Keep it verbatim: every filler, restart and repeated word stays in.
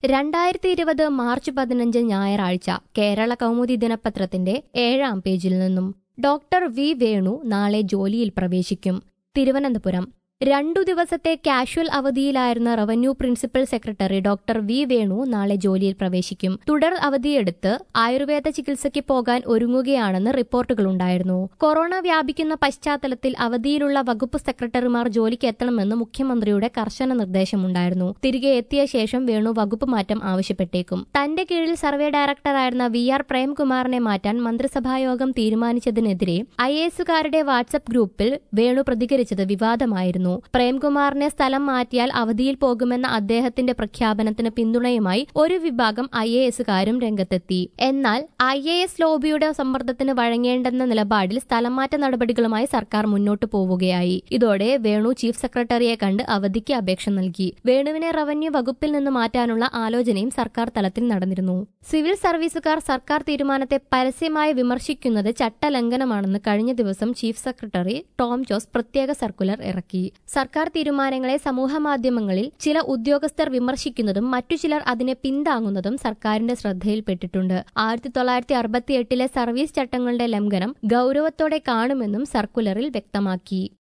രണ്ടായിരത്തി ഇരുപത് മാർച്ച് പതിനഞ്ച് ഞായറാഴ്ച കേരള കൗമുദി ദിനപത്രത്തിന്റെ ഏഴാം പേജിൽ നിന്നും ഡോക്ടർ വി വേണു നാളെ ജോലിയിൽ പ്രവേശിക്കും. തിരുവനന്തപുരം രണ്ടു ദിവസത്തെ കാഷ്വൽ അവധിയിലായിരുന്ന revenue principal secretary doctor V Venu നാളെ ജോലിയിൽ പ്രവേശിക്കും. തുടർ അവധിയെടുത്ത് ആയുർവേദ ചികിത്സയ്ക്ക് പോകാൻ ഒരുങ്ങുകയാണെന്ന് റിപ്പോർട്ടുകളുണ്ടായിരുന്നു. കൊറോണ വ്യാപിക്കുന്ന പശ്ചാത്തലത്തിൽ അവധിയിലുള്ള വകുപ്പ് സെക്രട്ടറിമാർ ജോലിക്ക് എത്തണമെന്ന് മുഖ്യമന്ത്രിയുടെ കർശന നിർദ്ദേശമുണ്ടായിരുന്നു. തിരികെ എത്തിയ ശേഷം വേണു വകുപ്പ് മാറ്റം ആവശ്യപ്പെട്ടേക്കും. തന്റെ കീഴിൽ സർവേ ഡയറക്ടറായിരുന്ന വി ആർ പ്രേംകുമാറിനെ മാറ്റാൻ മന്ത്രിസഭായോഗം തീരുമാനിച്ചതിനെതിരെ ഐ എ എസുകാരുടെ വാട്സ്ആപ്പ് ഗ്രൂപ്പിൽ വേണു പ്രതികരിച്ചത് വിവാദമായിരുന്നു. പ്രേംകുമാറിനെ സ്ഥലം മാറ്റിയാൽ അവധിയിൽ പോകുമെന്ന അദ്ദേഹത്തിന്റെ പ്രഖ്യാപനത്തിന് പിന്തുണയുമായി ഒരു വിഭാഗം ഐ എ എസുകാരും രംഗത്തെത്തി. എന്നാൽ ഐ എ എസ് ലോബിയുടെ സമ്മർദ്ദത്തിന് വഴങ്ങേണ്ടെന്ന നിലപാടിൽ സ്ഥലംമാറ്റ നടപടികളുമായി സർക്കാർ മുന്നോട്ടു പോവുകയായി. ഇതോടെ വേണു ചീഫ് സെക്രട്ടറിയെ കണ്ട് അവധിക്ക് അപേക്ഷ നൽകി. വേണുവിനെ റവന്യൂ വകുപ്പിൽ നിന്ന് മാറ്റാനുള്ള ആലോചനയും സർക്കാർ തലത്തിൽ നടന്നിരുന്നു. സിവിൽ സർവീസുകാർ സർക്കാർ തീരുമാനത്തെ പരസ്യമായി വിമർശിക്കുന്നത് ചട്ടലംഘനമാണെന്ന് കഴിഞ്ഞ ദിവസം ചീഫ് സെക്രട്ടറി ടോം ജോസ് പ്രത്യേക സർക്കുലർ ഇറക്കി. സർക്കാർ തീരുമാനങ്ങളെ സമൂഹമാധ്യമങ്ങളിൽ ചില ഉദ്യോഗസ്ഥർ വിമർശിക്കുന്നതും മറ്റു ചിലർ അതിനെ പിന്താങ്ങുന്നതും സർക്കാരിന്റെ ശ്രദ്ധയിൽപ്പെട്ടിട്ടുണ്ട്. ആയിരത്തി തൊള്ളായിരത്തി അറുപത്തിയെട്ടിലെ സർവീസ് ചട്ടങ്ങളുടെ ലംഘനം ഗൌരവത്തോടെ കാണുമെന്നും സർക്കുലറിൽ വ്യക്തമാക്കി.